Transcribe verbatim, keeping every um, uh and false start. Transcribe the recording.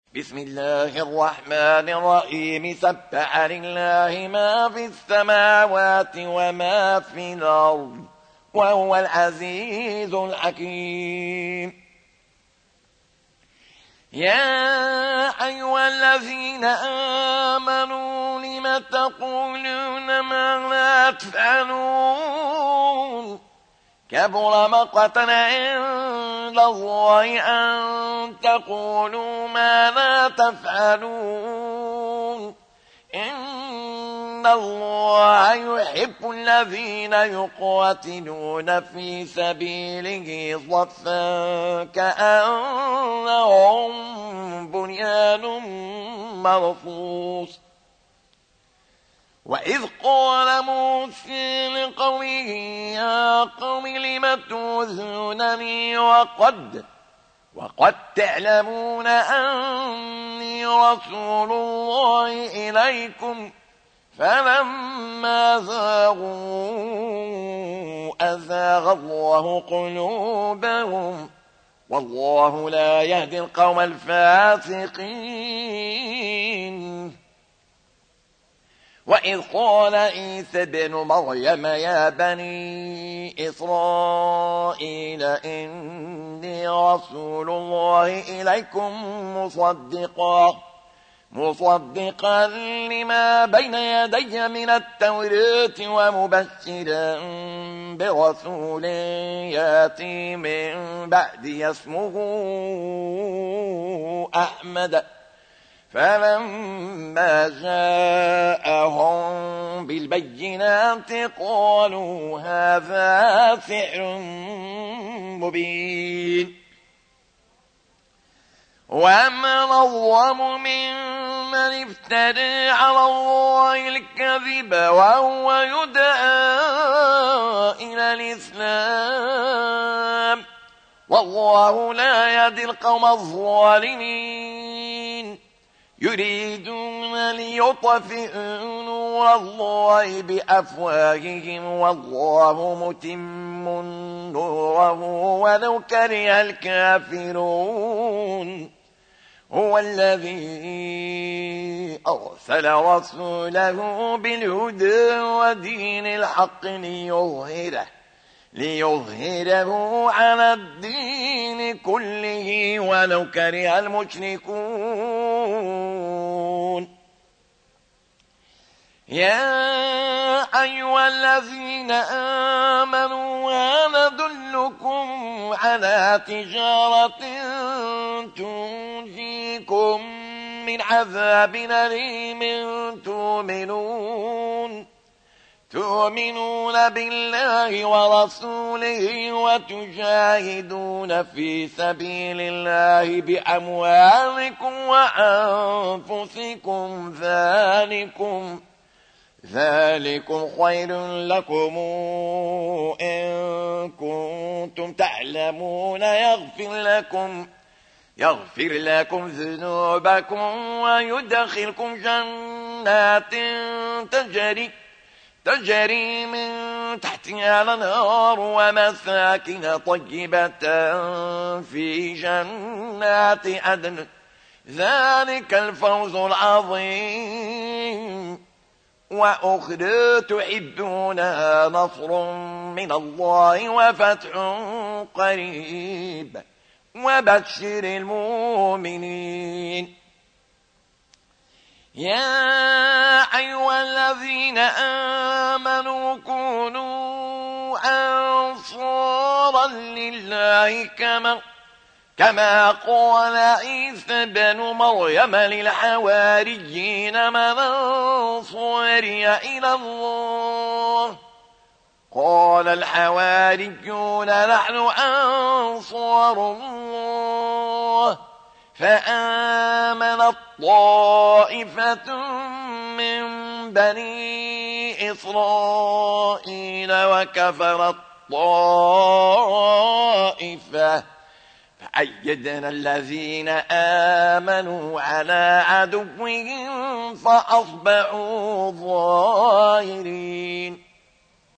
بسم الله الرحمن الرحيم سبح لله ما في السماوات وما في الأرض وهو العزيز الحكيم. يا أيها الذين آمنوا لم تقولون ما لا تفعلون كبر مقتا عند الله أن تقولوا ما لا تفعلون إن الله يحب الذين يقاتلون في سبيله صفا كأنهم بنيان مرصوص. وإذ قال موسى لقومه يا قوم لم تؤذونني وقد وقد تعلمون أني رسول الله إليكم فلما زاغوا أزاغ الله قلوبهم والله لا يهدي القوم الفاسقين. وإذ قال عيسى ابن مريم يا بني إسرائيل إني رسول الله إليكم مصدقا مصدقا لما بين يدي من التوراة ومبشرا برسول ياتي من بعدي اسمه أحمد. فلما جاءهم بالبينات قالوا هذا سحر مبين. ومن أظلم ممن افترى على الله الكذب وهو يدعى إلى الإسلام والله لا يهدي القوم الظالمين. يريدون ليطفئوا نور الله بأفواههم والله متم نوره ولو كره الكافرون. هو الذي أرسل رسوله بالهدى ودين الحق ليظهره ليظهره على الدين كله ولو كره المشركون. يا أيها الذين آمنوا هل أدلكم على تجارة تنجيكم من عذاب أليم تؤمنون تؤمنون بالله ورسوله وتجاهدون في سبيل الله بأموالكم وأنفسكم ذلكم ذلكم خير لكم إن كنتم تعلمون يغفر لكم يغفر لكم ذنوبكم ويدخلكم جنات تجري تجري من تحتها الأنهار ومساكن طيبة في جنات عدن ذلك الفوز العظيم. وأخرى تحبونها نصر من الله وفتح قريب وبشر المؤمنين. يا أيها الذين آمنوا كونوا أنصارا لله كما كما قال عيسى بن مريم للحواريين من أنصاري إلى الله قال الحواريون نحن أنصار الله فآمنت طائفة من بني إسرائيل وكفرت طائفة فأيدنا الذين آمنوا على عدوهم فأصبحوا ظاهرين.